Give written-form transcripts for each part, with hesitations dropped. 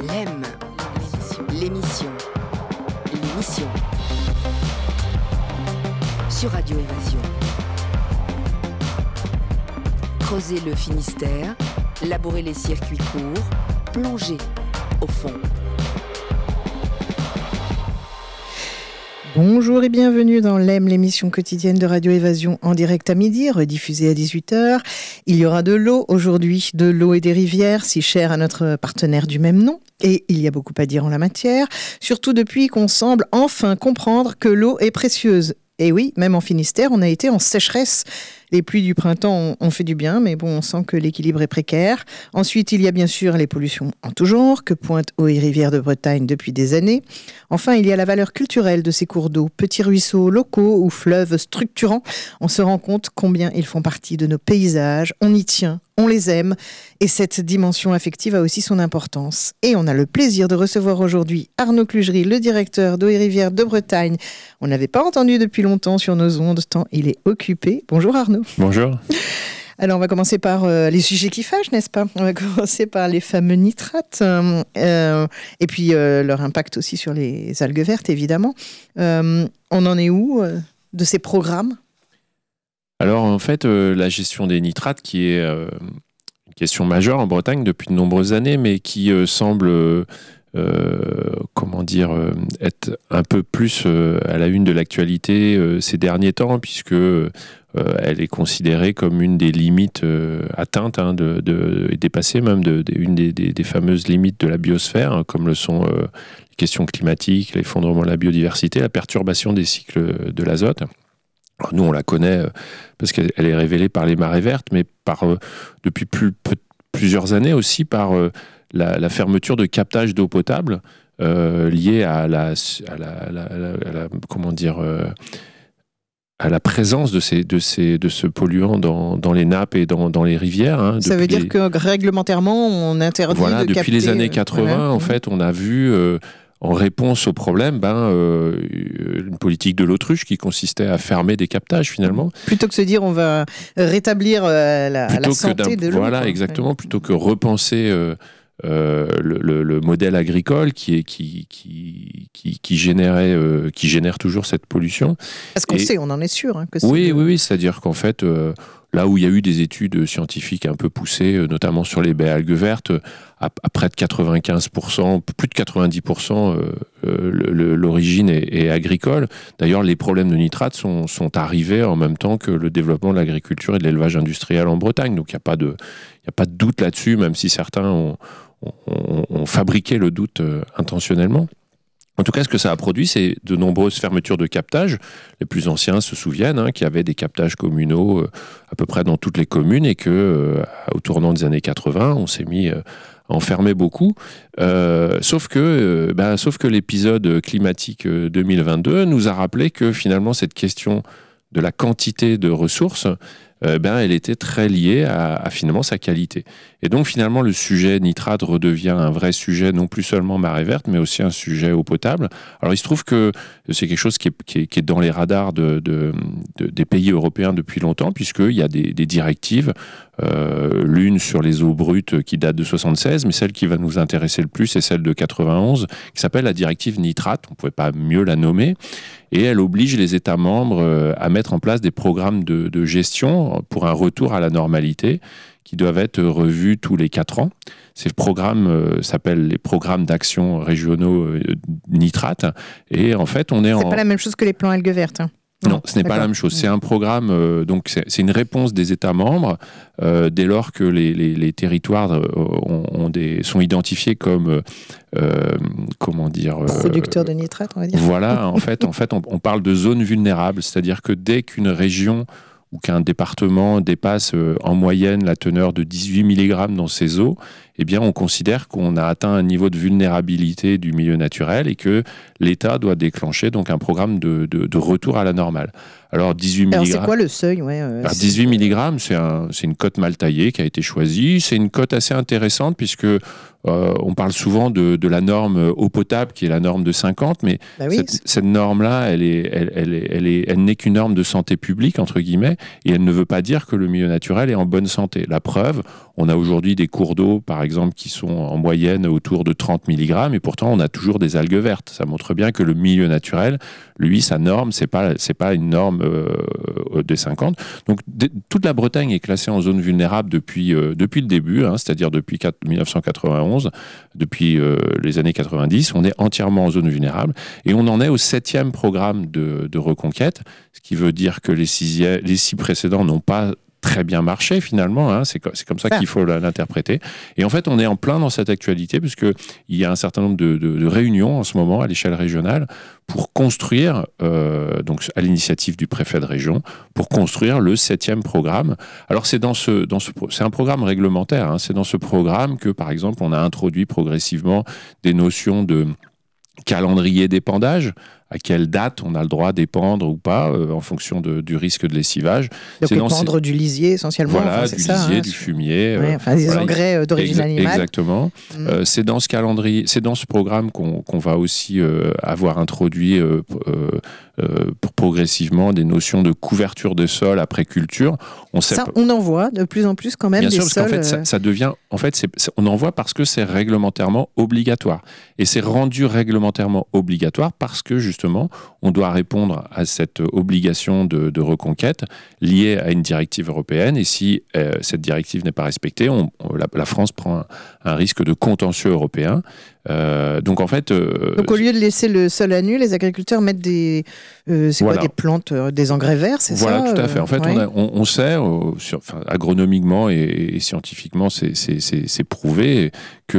L'aime, l'émission sur Radio Évasion. Creuser le Finistère, labourer les circuits courts, plonger au fond. Bonjour et bienvenue dans l'Aime, l'émission quotidienne de Radio Évasion en direct à midi, rediffusée à 18h. Il y aura de l'eau aujourd'hui, de l'eau et des rivières, si chères à notre partenaire du même nom. Et il y a beaucoup à dire en la matière, surtout depuis qu'on semble enfin comprendre que l'eau est précieuse. Et oui, même en Finistère, on a été en sécheresse. Les pluies du printemps ont fait du bien, mais bon, on sent que l'équilibre est précaire. Ensuite, il y a bien sûr les pollutions en tout genre, que pointent Eaux et Rivières de Bretagne depuis des années. Enfin, il y a la valeur culturelle de ces cours d'eau, petits ruisseaux locaux ou fleuves structurants. On se rend compte combien ils font partie de nos paysages, on y tient, on les aime. Et cette dimension affective a aussi son importance. Et on a le plaisir de recevoir aujourd'hui Arnaud Clugery, le directeur d'Eaux et Rivières de Bretagne. On n'avait pas entendu depuis longtemps sur nos ondes, tant il est occupé. Bonjour Arnaud. Bonjour. Alors, on va commencer par les sujets qui fâchent, n'est-ce pas ? On va commencer par les fameux nitrates et puis leur impact aussi sur les algues vertes, évidemment. On en est où de ces programmes ? Alors, en fait, la gestion des nitrates, qui est une question majeure en Bretagne depuis de nombreuses années, mais qui semble... être un peu plus à la une de l'actualité ces derniers temps, puisque elle est considérée comme une des limites atteintes, et dépassée même, une des fameuses limites de la biosphère, comme le sont les questions climatiques, l'effondrement de la biodiversité, la perturbation des cycles de l'azote. Alors nous, on la connaît parce qu'elle est révélée par les marées vertes, mais depuis plusieurs années aussi par... La fermeture de captage d'eau potable liée à la présence de ce polluant dans les nappes et dans les rivières. Ça veut dire que réglementairement, on interdit de capter... Depuis les années 80, en fait, on a vu... en réponse au problème, une politique de l'autruche qui consistait à fermer des captages finalement. Plutôt que de se dire on va rétablir la santé de l'eau. Voilà, exactement. Plutôt que repenser le modèle agricole qui génère toujours cette pollution. Parce qu'on sait, on en est sûr. Que c'est oui, c'est-à-dire qu'en fait... Là où il y a eu des études scientifiques un peu poussées, notamment sur les baies algues vertes, à près de 95%, plus de 90%, l'origine est agricole. D'ailleurs, les problèmes de nitrates sont arrivés en même temps que le développement de l'agriculture et de l'élevage industriel en Bretagne. Donc il n'y a pas de doute là-dessus, même si certains ont fabriqué le doute intentionnellement. En tout cas, ce que ça a produit, c'est de nombreuses fermetures de captages. Les plus anciens se souviennent qu'il y avait des captages communaux à peu près dans toutes les communes et au tournant des années 80, on s'est mis à en fermer beaucoup. Sauf que l'épisode climatique 2022 nous a rappelé que finalement, cette question de la quantité de ressources, elle était très liée à finalement sa qualité. Et donc finalement le sujet nitrate redevient un vrai sujet, non plus seulement marée verte, mais aussi un sujet eau potable. Alors il se trouve que c'est quelque chose qui est dans les radars des pays européens depuis longtemps, puisqu'il y a des directives, l'une sur les eaux brutes qui date de 76, mais celle qui va nous intéresser le plus est celle de 91, qui s'appelle la directive nitrate, on ne pouvait pas mieux la nommer, et elle oblige les États membres à mettre en place des programmes de gestion pour un retour à la normalité qui doivent être revus tous les 4 ans. Ces programmes s'appellent les programmes d'action régionaux nitrates. Et en fait, c'est pas la même chose que les plans algues vertes. Non, ce n'est pas la même chose. C'est un programme, donc c'est une réponse des États membres dès lors que les territoires sont identifiés comme producteurs de nitrate, on va dire. Voilà, en fait, on parle de zones vulnérables, c'est-à-dire que dès qu'une région ou qu'un département dépasse en moyenne la teneur de 18 mg dans ses eaux, eh bien, on considère qu'on a atteint un niveau de vulnérabilité du milieu naturel et que l'État doit déclencher donc un programme de retour à la normale. Alors, 18 mg... Alors, c'est quoi le seuil 18 mg, c'est une cote mal taillée qui a été choisie. C'est une cote assez intéressante puisque on parle souvent de la norme eau potable qui est la norme de 50, mais cette norme-là, elle n'est qu'une norme de santé publique, entre guillemets, et elle ne veut pas dire que le milieu naturel est en bonne santé. La preuve, On a aujourd'hui des cours d'eau, par exemple, qui sont en moyenne autour de 30 mg, et pourtant on a toujours des algues vertes. Ça montre bien que le milieu naturel, lui, sa norme, c'est pas une norme des 50. Donc toute la Bretagne est classée en zone vulnérable depuis le début, c'est-à-dire depuis 1991, depuis les années 90. On est entièrement en zone vulnérable, et on en est au 7e programme de reconquête, ce qui veut dire que les 6 précédents n'ont pas très bien marché finalement, c'est comme ça qu'il faut l'interpréter. Et en fait, on est en plein dans cette actualité, puisqu'il y a un certain nombre de réunions en ce moment à l'échelle régionale pour construire, donc à l'initiative du préfet de région, pour construire le 7e programme. Alors c'est un programme réglementaire, c'est dans ce programme que, par exemple, on a introduit progressivement des notions de calendrier d'épandage. À quelle date on a le droit d'épandre ou pas, en fonction du risque de lessivage. Donc épandre du lisier essentiellement. Voilà, du lisier, du fumier. Des engrais d'origine animale. Exactement. C'est dans ce calendrier, c'est dans ce programme qu'on va aussi avoir introduit progressivement des notions de couverture de sol après culture. On en voit de plus en plus quand même. Bien des sûr, sols, parce qu'en fait, ça devient... En fait, on en voit parce que c'est réglementairement obligatoire. Et c'est rendu réglementairement obligatoire parce que, justement, on doit répondre à cette obligation de reconquête liée à une directive européenne. Et si cette directive n'est pas respectée, la France prend un risque de contentieux européen. Donc en fait... donc au lieu de laisser le sol à nu, les agriculteurs mettent des plantes, des engrais verts, c'est ça ? Voilà, tout à fait. En fait, oui. on sait, agronomiquement et scientifiquement, c'est prouvé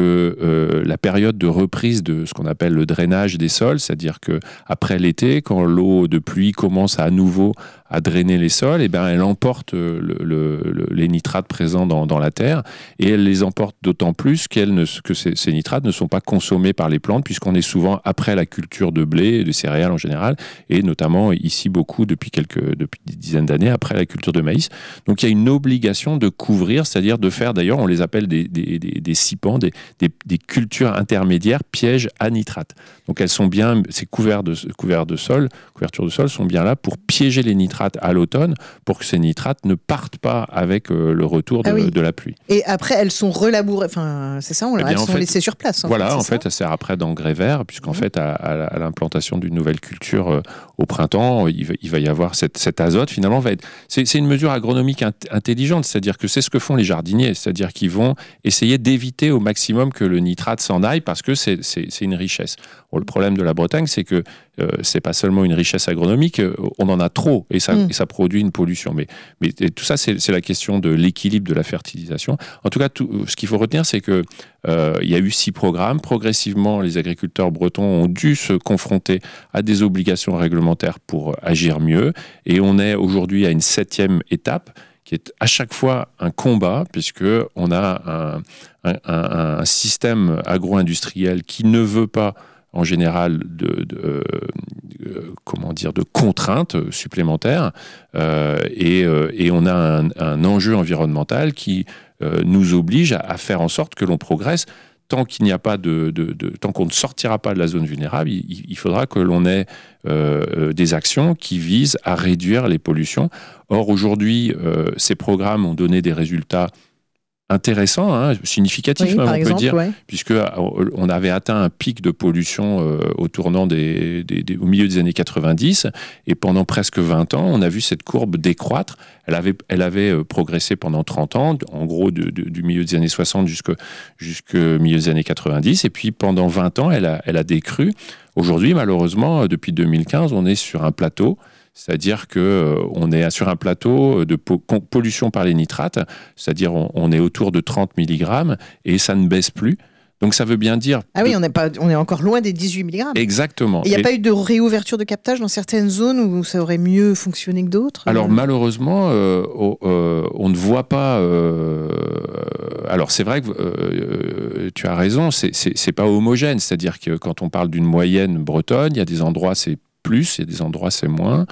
que la période de reprise de ce qu'on appelle le drainage des sols, c'est-à-dire qu'après l'été, quand l'eau de pluie commence à nouveau à drainer les sols, elle emporte les nitrates présents dans la terre, et elle les emporte d'autant plus que ces nitrates ne sont pas consommés par les plantes, puisqu'on est souvent après la culture de blé et de céréales en général, et notamment ici beaucoup depuis des dizaines d'années après la culture de maïs. Donc il y a une obligation de couvrir, c'est-à-dire de faire, d'ailleurs on les appelle des cipants, des cultures intermédiaires pièges à nitrates. Donc elles sont bien, ces couvertures de sol sont bien là pour piéger les nitrates à l'automne, pour que ces nitrates ne partent pas avec le retour de la pluie. Et après, elles sont relabourées, c'est ça, elles sont laissées sur place. En fait, ça sert après d'engrais verts, puisqu'en fait, à l'implantation d'une nouvelle culture au printemps, il va y avoir cet azote, finalement, c'est une mesure agronomique intelligente, c'est-à-dire que c'est ce que font les jardiniers, c'est-à-dire qu'ils vont essayer d'éviter au maximum que le nitrate s'en aille, parce que c'est une richesse. Bon, le problème de la Bretagne, c'est que c'est pas seulement une richesse agronomique, on en a trop, et ça produit une pollution. Mais tout ça, c'est la question de l'équilibre de la fertilisation. En tout cas, ce qu'il faut retenir, c'est que il y a eu 6 programmes. Progressivement, les agriculteurs bretons ont dû se confronter à des obligations réglementaires pour agir mieux. Et on est aujourd'hui à une 7e étape, qui est à chaque fois un combat, puisqu'on a un système agro-industriel qui ne veut pas, en général, de contraintes supplémentaires, et on a un enjeu environnemental qui nous oblige à faire en sorte que l'on progresse. Tant qu'il n'y a pas tant qu'on ne sortira pas de la zone vulnérable, il faudra que l'on ait des actions qui visent à réduire les pollutions. Or, aujourd'hui, ces programmes ont donné des résultats intéressant, significatif, même, on peut dire, puisqu'on avait atteint un pic de pollution au tournant au milieu des années 90, et pendant presque 20 ans, on a vu cette courbe décroître. Elle avait progressé pendant 30 ans, en gros du milieu des années 60 jusqu'au milieu des années 90, et puis pendant 20 ans, elle a décru. Aujourd'hui, malheureusement, depuis 2015, on est sur un plateau. C'est-à-dire qu'on est sur un plateau de pollution par les nitrates, c'est-à-dire on est autour de 30 mg et ça ne baisse plus. Donc ça veut bien dire... Ah oui, on est encore loin des 18 mg. Exactement. Il n'y a pas eu de réouverture de captage dans certaines zones où ça aurait mieux fonctionné que d'autres ? Alors malheureusement, on ne voit pas... Alors c'est vrai que tu as raison, c'est pas homogène. C'est-à-dire que quand on parle d'une moyenne bretonne, il y a des endroits c'est plus, il y a des endroits c'est moins,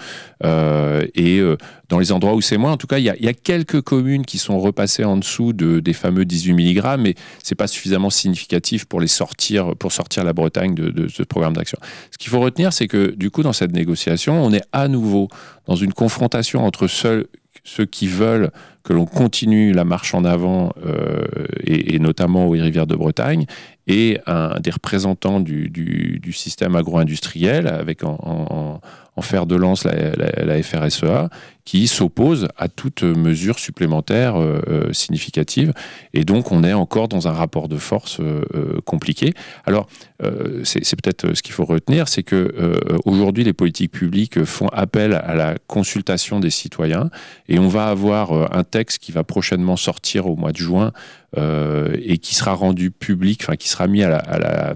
et dans les endroits où c'est moins, en tout cas il y a quelques communes qui sont repassées en dessous des fameux 18 mg, mais c'est pas suffisamment significatif pour sortir la Bretagne de ce programme d'action. Ce qu'il faut retenir, c'est que du coup dans cette négociation, on est à nouveau dans une confrontation entre ceux qui veulent que l'on continue la marche en avant, et notamment aux rivières de Bretagne, et des représentants du système agro-industriel, avec en fer de lance la FRSEA, qui s'oppose à toute mesure supplémentaire significative. Et donc, on est encore dans un rapport de force compliqué. Alors, c'est peut-être ce qu'il faut retenir, c'est que aujourd'hui, les politiques publiques font appel à la consultation des citoyens, et on va avoir un texte qui va prochainement sortir au mois de juin, et qui sera rendu public, enfin qui sera mis à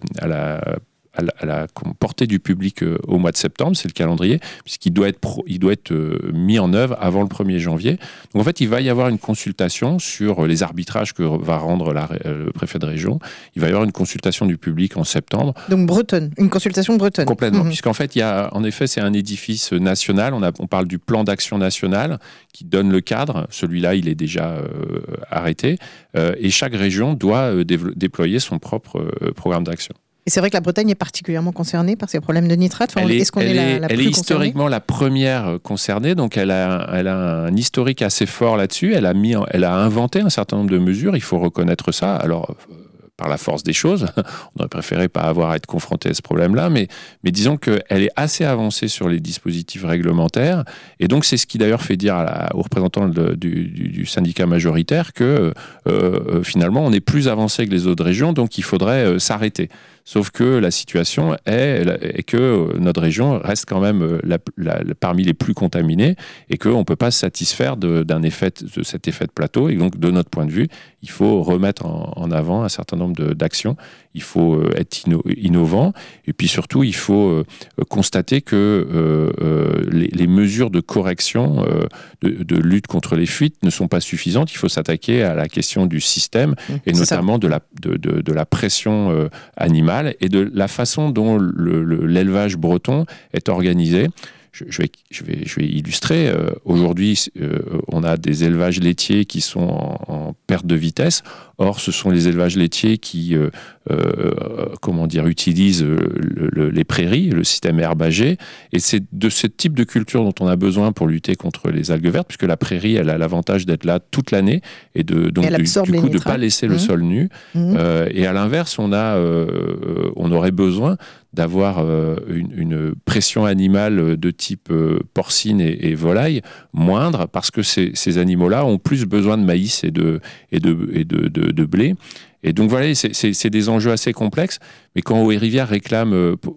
la portée du public au mois de septembre, c'est le calendrier, puisqu'il doit être mis en œuvre avant le 1er janvier. Donc en fait, il va y avoir une consultation sur les arbitrages que va rendre le préfet de région. Il va y avoir une consultation du public en septembre. Donc bretonne, une consultation bretonne. Complètement, puisqu'en fait, en effet, c'est un édifice national. On parle du plan d'action national qui donne le cadre. Celui-là, il est déjà arrêté. Et chaque région doit déployer son propre programme d'action. Et c'est vrai que la Bretagne est particulièrement concernée par ces problèmes de nitrate. Enfin, est-ce qu'on est la plus concernée ? Elle est historiquement la première concernée, donc elle a un historique assez fort là-dessus. Elle a inventé un certain nombre de mesures, il faut reconnaître ça. Alors, par la force des choses, on aurait préféré pas avoir à être confronté à ce problème-là, mais disons qu'elle est assez avancée sur les dispositifs réglementaires, et donc c'est ce qui d'ailleurs fait dire aux représentants du syndicat majoritaire que finalement on est plus avancé que les autres régions, donc il faudrait s'arrêter. Sauf que la situation est que notre région reste quand même parmi les plus contaminées, et qu'on ne peut pas se satisfaire de cet effet de plateau. Et donc, de notre point de vue, il faut remettre en avant un certain nombre d'actions. Il faut être innovant. Et puis surtout, il faut constater que les mesures de correction, de lutte contre les fuites ne sont pas suffisantes. Il faut s'attaquer à la question du système, et notamment de la pression animale, et de la façon dont l'élevage breton est organisé. Je vais illustrer. Aujourd'hui, on a des élevages laitiers qui sont en perte de vitesse. Or, ce sont les élevages laitiers qui utilisent les prairies, le système herbagé. Et c'est de ce type de culture dont on a besoin pour lutter contre les algues vertes, puisque la prairie, elle a l'avantage d'être là toute l'année, et du coup de ne pas laisser le sol nu. Et à l'inverse, on aurait besoin d'avoir une pression animale de type porcine et volaille moindre, parce que ces animaux-là ont plus besoin de maïs et de blé. Et donc voilà, c'est des enjeux assez complexes, mais quand Eaux et Rivières réclame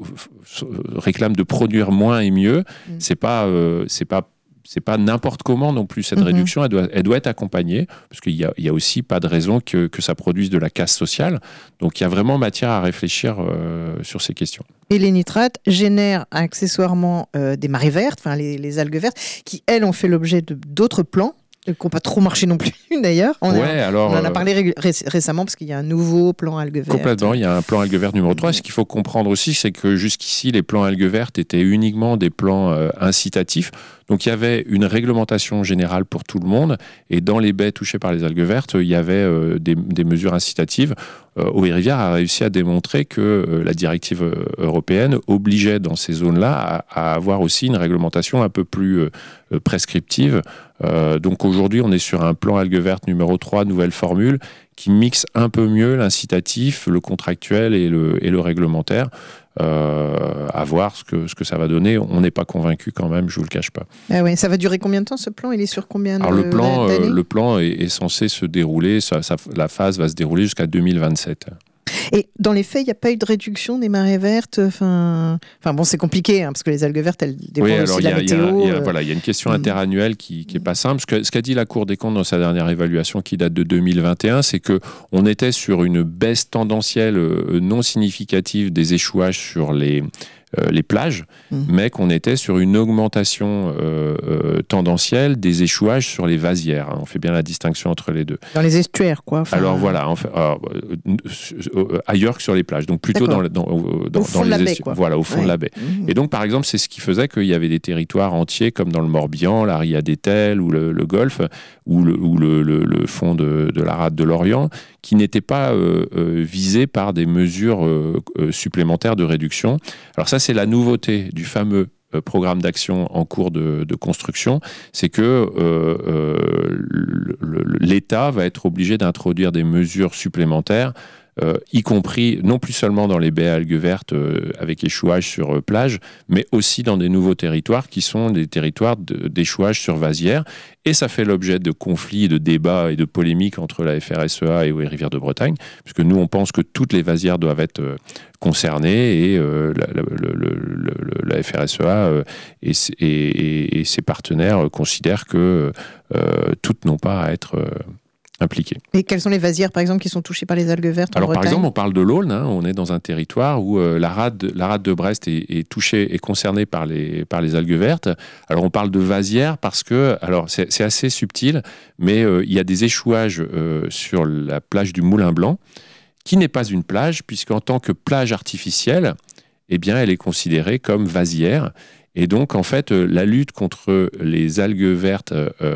de produire moins et mieux, c'est pas n'importe comment non plus. Cette réduction, elle doit être accompagnée, parce qu'il y a aussi pas de raison que ça produise de la casse sociale. Donc il y a vraiment matière à réfléchir sur ces questions. Et les nitrates génèrent accessoirement des marées vertes, enfin les algues vertes, qui elles ont fait l'objet d'autres plans, qui n'ont pas trop marché non plus d'ailleurs. On en a parlé récemment, parce qu'il y a un nouveau plan algues vertes. Complètement, il y a un plan algues vertes numéro 3. Ce qu'il faut comprendre aussi, c'est que jusqu'ici, les plans algues vertes étaient uniquement des plans incitatifs. Donc il y avait une réglementation générale pour tout le monde, et dans les baies touchées par les algues vertes, il y avait des mesures incitatives. Eaux et Rivières a réussi à démontrer que la directive européenne obligeait dans ces zones-là à avoir aussi une réglementation un peu plus prescriptive. Donc aujourd'hui, on est sur un plan algues vertes numéro 3, nouvelle formule, qui mixe un peu mieux l'incitatif, le contractuel et le réglementaire. À voir ce que ça va donner. On n'est pas convaincu quand même, je vous le cache pas. Ah ouais, ça va durer combien de temps, ce plan ? Il est sur combien d'années ? Alors le plan est censé se dérouler, la phase va se dérouler jusqu'à 2027. Et dans les faits, il n'y a pas eu de réduction des marées vertes. Enfin bon, c'est compliqué, parce que les algues vertes, elles dépendent aussi de la météo. Il y a une question interannuelle qui n'est pas simple. Ce qu'a dit la Cour des comptes dans sa dernière évaluation, qui date de 2021, c'est qu'on était sur une baisse tendancielle non significative des échouages sur les plages, mais qu'on était sur une augmentation tendancielle des échouages sur les vasières. On fait bien la distinction entre les deux. Dans les estuaires, quoi. Alors voilà, ailleurs que sur les plages, donc plutôt dans les estuaires. Voilà, au fond de la baie. Et donc, par exemple, c'est ce qui faisait qu'il y avait des territoires entiers, comme dans le Morbihan, la Ria d'Etel ou le Golfe, ou le fond de la rade de l'Orient, qui n'étaient pas visés par des mesures supplémentaires de réduction. Alors ça, c'est la nouveauté du fameux programme d'action en cours de construction, c'est que l'État va être obligé d'introduire des mesures supplémentaires, y compris non plus seulement dans les baies à algues vertes avec échouage sur plage, mais aussi dans des nouveaux territoires qui sont des territoires d'échouage sur vasières. Et ça fait l'objet de conflits, de débats et de polémiques entre la FRSEA et les rivières de Bretagne, puisque nous, on pense que toutes les vasières doivent être concernées, et la FRSEA et ses partenaires considèrent que toutes n'ont pas à être impliquées. Et quelles sont les vasières, par exemple, qui sont touchées par les algues vertes en Alors, Bretagne ? par exemple, on parle de l'Aulne. On est dans un territoire où la rade de Brest est touchée et concernée par les algues vertes. Alors, on parle de vasières parce que, alors, c'est assez subtil, mais il y a des échouages sur la plage du Moulin Blanc, qui n'est pas une plage, puisqu'en tant que plage artificielle, eh bien, elle est considérée comme vasière. Et donc, en fait, la lutte contre les algues vertes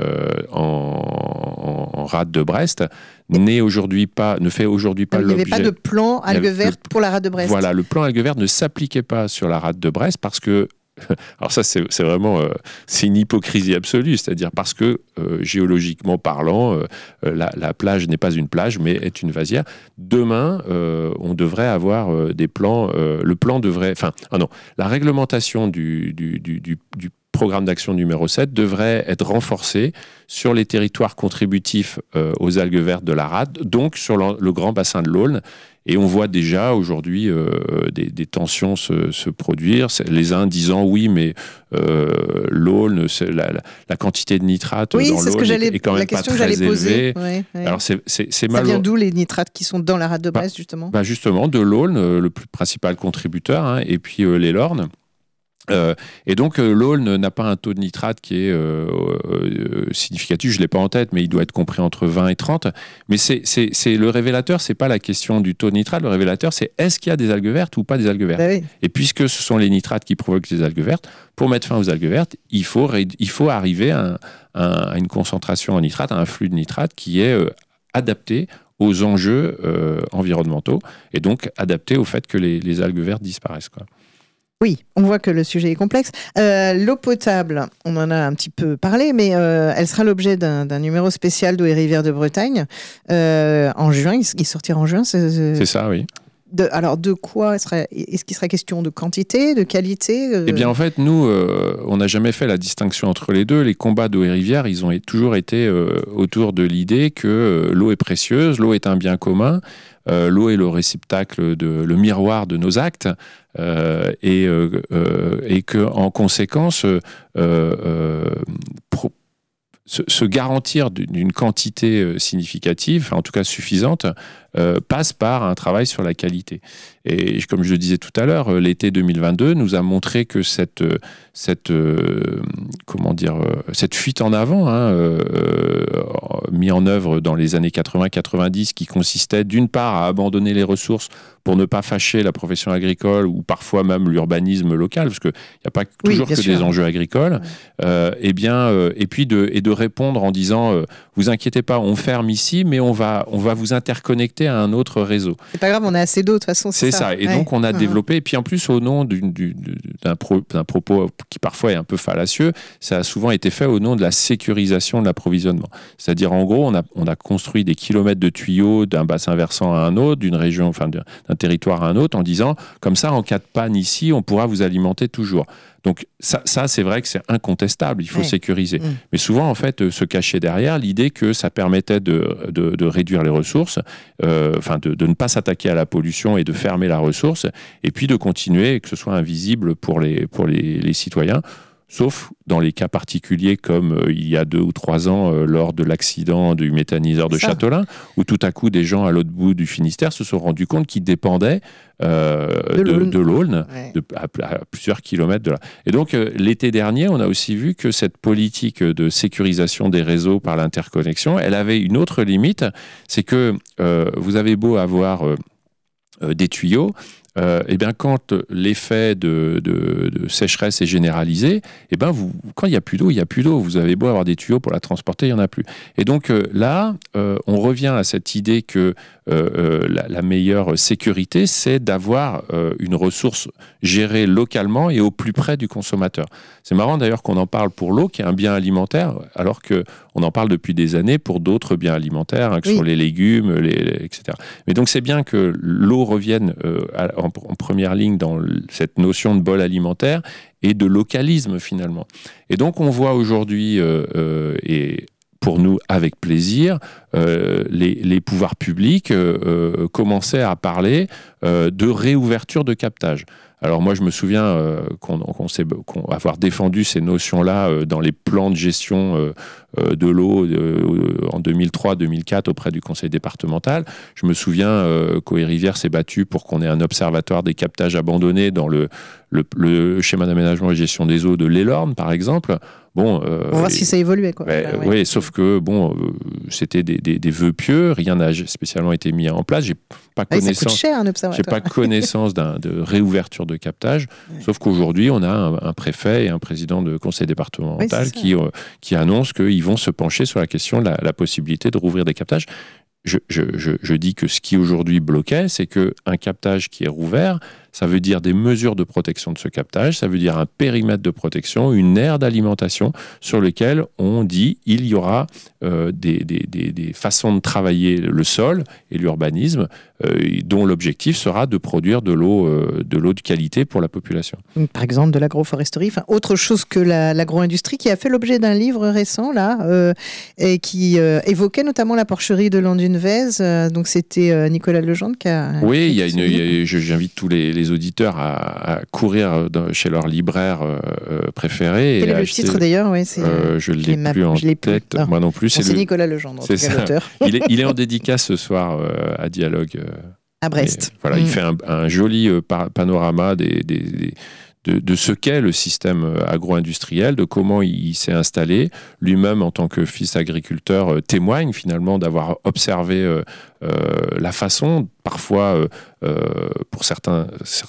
en rade de Brest ne fait aujourd'hui pas l'objet... Il n'y avait pas de plan algues vertes pour la rade de Brest. Voilà, le plan algues vertes ne s'appliquait pas sur la rade de Brest parce que... Alors ça, c'est vraiment c'est une hypocrisie absolue, c'est-à-dire parce que géologiquement parlant, la plage n'est pas une plage, mais est une vasière. Demain, on devrait avoir des plans. Le plan devrait... la réglementation du programme d'action numéro 7 devrait être renforcée sur les territoires contributifs aux algues vertes de la rade, donc sur le grand bassin de l'Aulne. Et on voit déjà aujourd'hui des tensions se produire. Les uns disant oui, mais l'Aulne, la quantité de nitrate dans l'Aulne est quand même pas très élevée. Ouais. Alors c'est Ça vient d'où les nitrates qui sont dans la rade de Brest, justement ? Justement, de l'Aulne, le plus principal contributeur, et puis les Lornes. Et donc l'Aulne n'a pas un taux de nitrate qui est significatif, je ne l'ai pas en tête, mais il doit être compris entre 20 et 30. Mais c'est le révélateur, ce n'est pas la question du taux de nitrate, le révélateur c'est est-ce qu'il y a des algues vertes ou pas des algues vertes. Oui. Et puisque ce sont les nitrates qui provoquent les algues vertes, pour mettre fin aux algues vertes, il faut arriver à une concentration en nitrate, à un flux de nitrate qui est adapté aux enjeux environnementaux et donc adapté au fait que les algues vertes disparaissent, quoi. Oui, on voit que le sujet est complexe. L'eau potable, on en a un petit peu parlé, mais elle sera l'objet d'un numéro spécial d'Eau et Rivières de Bretagne en juin. Il sortira en juin. C'est ça, oui. Alors, de quoi est-ce qu'il sera question de quantité, de qualité Eh bien, en fait, nous, on n'a jamais fait la distinction entre les deux. Les combats d'Eau et Rivières, ils ont toujours été autour de l'idée que l'eau est précieuse, l'eau est un bien commun, l'eau est le réceptacle, le miroir de nos actes, et que, en conséquence, se garantir d'une quantité significative, en tout cas suffisante, passe par un travail sur la qualité. Et comme je le disais tout à l'heure, l'été 2022 nous a montré que cette fuite en avant, mise en œuvre dans les années 80-90, qui consistait d'une part à abandonner les ressources pour ne pas fâcher la profession agricole ou parfois même l'urbanisme local, parce qu'il n'y a pas toujours que des enjeux agricoles, et puis de répondre en disant vous inquiétez pas, on ferme ici, mais on va vous interconnecter à un autre réseau. C'est pas grave, on a assez d'eau de toute façon. C'est ça. Et donc on a développé, et puis en plus au nom d'un propos qui parfois est un peu fallacieux, ça a souvent été fait au nom de la sécurisation de l'approvisionnement. C'est-à-dire en gros, on a construit des kilomètres de tuyaux d'un bassin versant à un autre, d'une région, enfin d'un territoire à un autre, en disant comme ça, en cas de panne ici, on pourra vous alimenter toujours. Donc ça c'est vrai que c'est incontestable, il faut sécuriser. Mais souvent, en fait, se cacher derrière l'idée que ça permettait de réduire les ressources, de ne pas s'attaquer à la pollution et de fermer la ressource, et puis de continuer, que ce soit invisible pour les citoyens, sauf dans les cas particuliers comme il y a 2 ou 3 ans lors de l'accident du méthaniseur de Châtelain, où tout à coup des gens à l'autre bout du Finistère se sont rendus compte qu'ils dépendaient de l'Aulne, à plusieurs kilomètres de là. Et donc l'été dernier, on a aussi vu que cette politique de sécurisation des réseaux par l'interconnexion, elle avait une autre limite, c'est que vous avez beau avoir des tuyaux, et bien quand l'effet de sécheresse est généralisé, et ben quand il n'y a plus d'eau, il n'y a plus d'eau. Vous avez beau avoir des tuyaux pour la transporter, il n'y en a plus. Et donc là, on revient à cette idée que la meilleure sécurité, c'est d'avoir une ressource gérée localement et au plus près du consommateur. C'est marrant d'ailleurs qu'on en parle pour l'eau, qui est un bien alimentaire, alors qu'on en parle depuis des années pour d'autres biens alimentaires, que sont les légumes, etc. Mais donc c'est bien que l'eau revienne en première ligne dans cette notion de bol alimentaire et de localisme finalement. Et donc on voit aujourd'hui, et pour nous avec plaisir, les pouvoirs publics commençaient à parler de réouverture de captage. Alors moi, je me souviens qu'on avoir défendu ces notions-là dans les plans de gestion de l'eau en 2003-2004 auprès du conseil départemental. Je me souviens qu'Eau et Rivières s'est battu pour qu'on ait un observatoire des captages abandonnés dans le schéma d'aménagement et gestion des eaux de l'Elorn, par exemple. Bon, on va voir si ça évoluait, quoi. Oui, sauf que c'était des vœux pieux, rien n'a spécialement été mis en place. J'ai pas connaissance. Ça coûte cher, un observatoire. J'ai pas connaissance de réouverture de captage. Sauf qu'aujourd'hui, on a un préfet et un président de conseil départemental qui annoncent qu'ils vont se pencher sur la question de la possibilité de rouvrir des captages. Je dis que ce qui aujourd'hui bloquait, c'est qu'un captage qui est rouvert, ça veut dire des mesures de protection de ce captage, ça veut dire un périmètre de protection, une aire d'alimentation sur lequel on dit il y aura des façons de travailler le sol et l'urbanisme dont l'objectif sera de produire de l'eau de qualité pour la population. Par exemple de l'agroforesterie, autre chose que l'agro-industrie qui a fait l'objet d'un livre récent là, et qui évoquait notamment la porcherie de Landunvez. Donc c'était Nicolas Legendre qui a... Oui, j'invite tous les auditeurs à courir chez leur libraire préféré. Quel est le titre d'ailleurs? Je ne l'ai plus en tête, moi non plus. C'est Nicolas Legendre, en tout cas, l'auteur. Il est en dédicace ce soir à Dialogue. À Brest. Voilà, il fait un joli panorama de ce qu'est le système agro-industriel, de comment il s'est installé. Lui-même, en tant que fils agriculteur, témoigne finalement d'avoir observé la façon, parfois, pour certains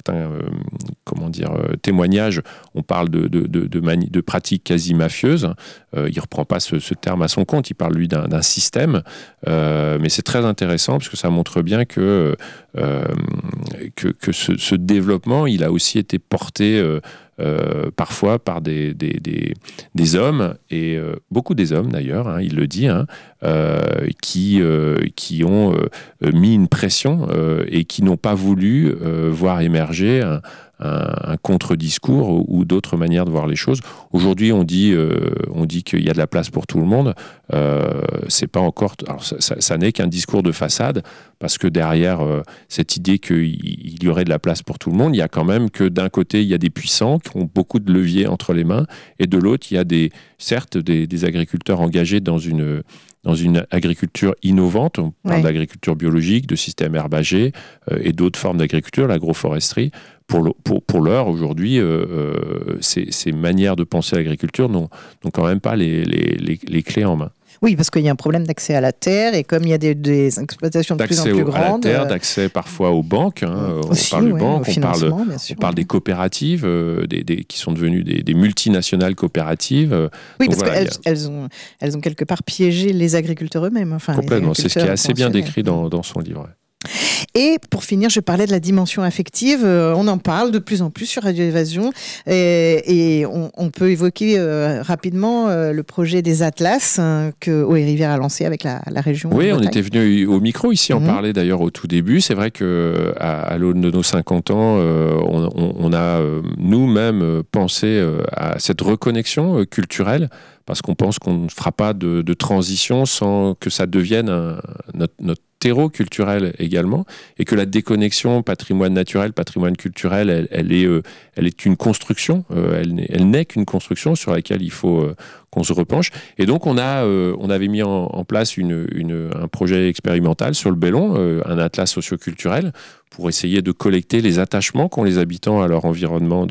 témoignages, on parle de pratiques quasi mafieuses. Il ne reprend pas ce terme à son compte, il parle, lui, d'un système. Mais c'est très intéressant parce que ça montre bien que ce développement, il a aussi été porté parfois par des hommes, et beaucoup des hommes d'ailleurs, il le dit, qui ont mis une pression et qui n'ont pas voulu voir émerger un contre-discours ou d'autres manières de voir les choses. Aujourd'hui, on dit qu'il y a de la place pour tout le monde. C'est pas encore. Alors, ça n'est qu'un discours de façade, parce que derrière cette idée qu'il y aurait de la place pour tout le monde, il y a quand même que d'un côté, il y a des puissants qui ont beaucoup de leviers entre les mains, et de l'autre, il y a certes des agriculteurs engagés dans une agriculture innovante. On parle d'agriculture biologique, de systèmes herbagers et d'autres formes d'agriculture, l'agroforesterie. Pour l'heure, aujourd'hui, ces manières de penser l'agriculture n'ont quand même pas les clés en main. Oui, parce qu'il y a un problème d'accès à la terre, et comme il y a des exploitations de plus en plus grandes... D'accès à la terre, d'accès parfois aux banques. Aussi, on parle de banques, on parle des coopératives, qui sont devenues des multinationales coopératives. Oui, donc parce qu'elles ont quelque part piégé les agriculteurs eux-mêmes. Complètement, c'est ce qui est assez bien décrit dans son livre. Et pour finir, je parlais de la dimension affective. On en parle de plus en plus sur Radio Évasion, et on peut évoquer rapidement le projet des Atlas que Eau et Rivières a lancé avec la région. Oui, on était venu au micro ici en parler d'ailleurs au tout début. C'est vrai qu'à l'aune de nos 50 ans, on a nous-mêmes pensé à cette reconnexion culturelle, parce qu'on pense qu'on ne fera pas de transition sans que ça devienne notre terreau culturel également, et que la déconnexion patrimoine naturel, patrimoine culturel, elle est une construction, elle n'est qu'une construction sur laquelle il faut qu'on se repenche. Et donc on avait mis en place un projet expérimental sur le Bellon, un atlas socioculturel, pour essayer de collecter les attachements qu'ont les habitants à leur environnement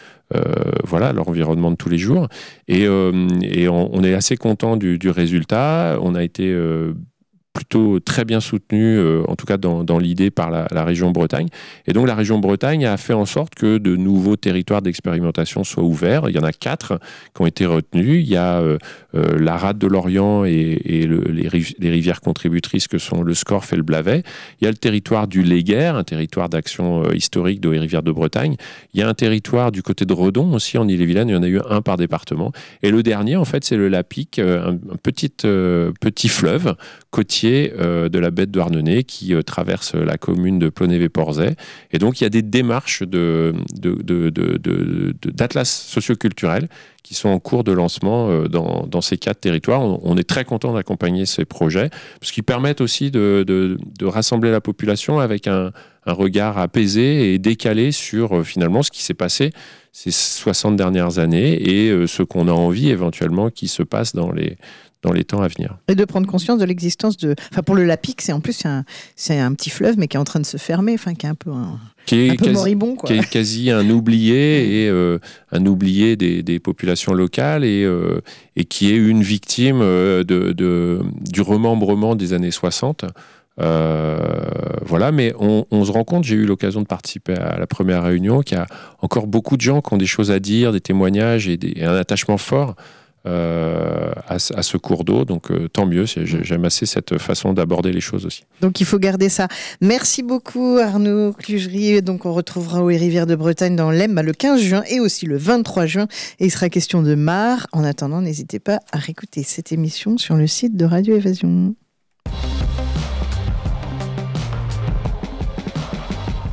leur environnement de tous les jours. Et on est assez content du résultat. On a été plutôt très bien soutenu, en tout cas dans l'idée par la région Bretagne. Et donc la région Bretagne a fait en sorte que de nouveaux territoires d'expérimentation soient ouverts. Il y en a 4 qui ont été retenus. Il y a la rade de l'Orient et les rivières contributrices que sont le Scorff et le Blavet. Il y a le territoire du Léguer, un territoire d'action historique de rivières de Bretagne. Il y a un territoire du côté de Redon aussi en Ille-et-Vilaine. Il y en a eu un par département. Et le dernier, en fait, c'est le Lapic, un petit fleuve côtier de la baie de Douarnenez qui traverse la commune de Plonévé-Porzay. Et donc, il y a des démarches d'atlas socioculturel qui sont en cours de lancement dans ces 4 territoires. On est très content d'accompagner ces projets, parce qu'ils permettent aussi de rassembler la population avec un regard apaisé et décalé sur finalement ce qui s'est passé ces 60 dernières années et ce qu'on a envie éventuellement qui se passe dans les temps à venir. Et de prendre conscience de l'existence de... Enfin, pour le Lapic, c'est en plus c'est un petit fleuve, mais qui est en train de se fermer, enfin, qui est un peu moribond, quoi. Qui est quasi un oublié, et un oublié des populations locales, et qui est une victime du remembrement des années 60. Voilà, mais on se rend compte, j'ai eu l'occasion de participer à la première réunion, qu'il y a encore beaucoup de gens qui ont des choses à dire, des témoignages et un attachement fort à ce cours d'eau, donc tant mieux, j'aime assez cette façon d'aborder les choses aussi. Donc il faut garder ça. Merci beaucoup Arnaud Clugerie. Donc on retrouvera Eaux et Rivières de Bretagne dans l'Aisne le 15 juin et aussi le 23 juin, et il sera question de Mar. En attendant, n'hésitez pas à réécouter cette émission sur le site de Radio Évasion.